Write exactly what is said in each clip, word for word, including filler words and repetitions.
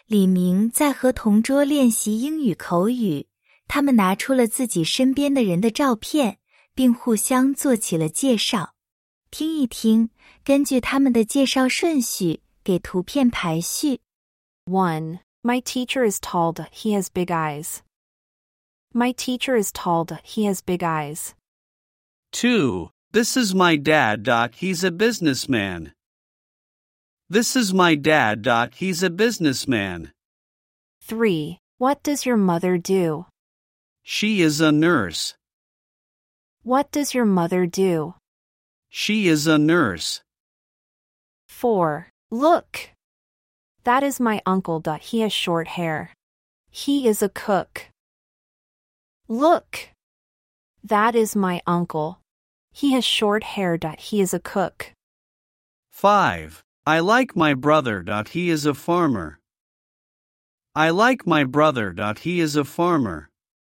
李明在和同桌练习英语口语，他们拿出了自己身边的人的照片，并互相做起了介绍。听一听，根据他们的介绍顺序，给图片排序。 one. My teacher is tall, he has big eyes. My teacher is tall, he has big eyes. two. This is my dad, he's a businessman. This is my dad, he's a businessman. three. What does your mother do? She is a nurse. What does your mother do? She is a nurse. four. Look! That is my uncle, he has short hair. He is a cook. Look! That is my uncle. He has short hair, he is a cook. five. I like my brother, he is a farmer. I like my brother, he is a farmer.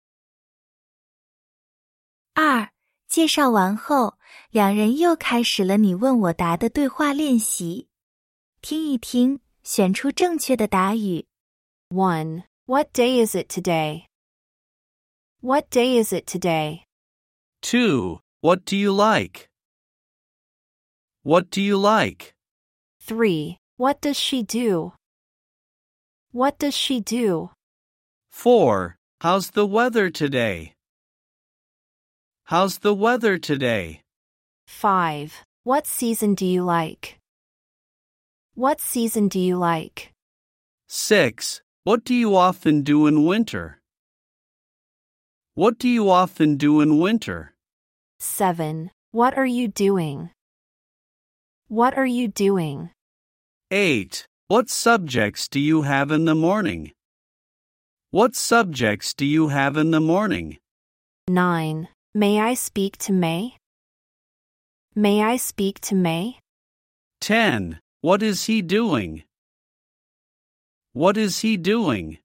二、介绍完后，两人又开始了你问我答的对话练习。听一听，选出正确的答语。 one. What day is it today? What day is it today? two. What do you like? What do you like? three. What does she do? What does she do? four. How's the weather today? How's the weather today? five. What season do you like? What season do you like? six. What do you often do in winter? What do you often do in winter? seven. What are you doing? What are you doing? eight. What subjects do you have in the morning? What subjects do you have in the morning? nine. May I speak to May? May I speak to May? ten. What is he doing? What is he doing?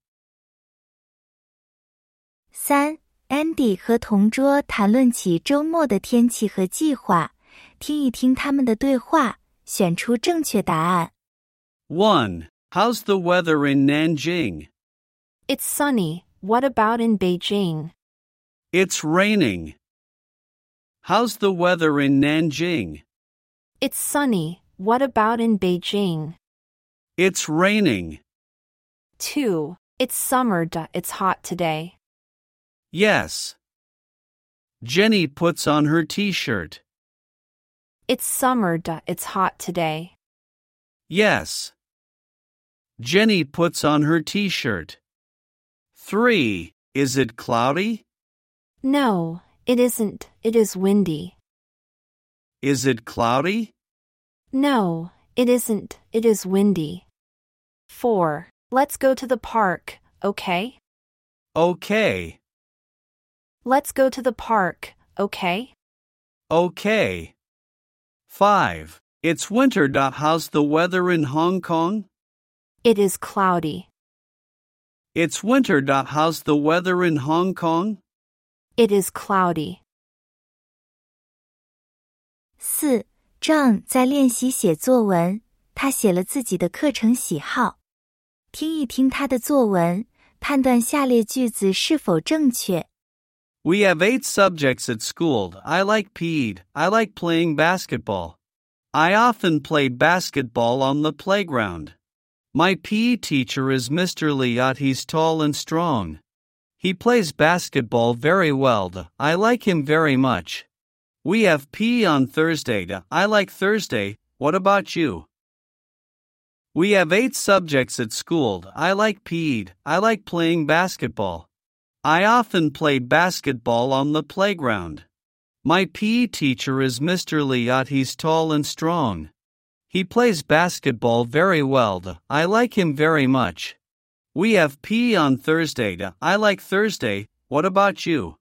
三、Andy 和同桌谈论起周末的天气和计划，听一听他们的对话，选出正确答案。 one. How's the weather in Nanjing? It's sunny. What about in Beijing? It's raining. How's the weather in Nanjing? It's sunny. What about in Beijing? It's raining. two. It's summer. It's hot today. Yes. Jenny puts on her t-shirt. It's summer. It's hot today. Yes. Jenny puts on her t-shirt. three. Is it cloudy? No, it isn't. It is windy. Is it cloudy? No, it isn't. It is windy. four. Let's go to the park, okay? Okay. Let's go to the park, okay? Okay. five. It's winter. How's the weather in Hong Kong? It is cloudy. It's winter. How's the weather in Hong Kong? It is cloudy. 四、John 在练习写作文，他写了自己的课程喜好。听一听他的作文，判断下列句子是否正确。 We have eight subjects at school. I like P E. I like playing basketball. I often play basketball on the playground. My P E teacher is Mister Liat. He's tall and strong. He plays basketball very well. I like him very much. We have P E on Thursday. I like Thursday. What about you? We have eight subjects at school. I like P E. I like playing basketball. I often play basketball on the playground. My P E teacher is Mister Liat. He's tall and strong. He plays basketball very well. I like him very much. We have P E on Thursday. I like Thursday. What about you?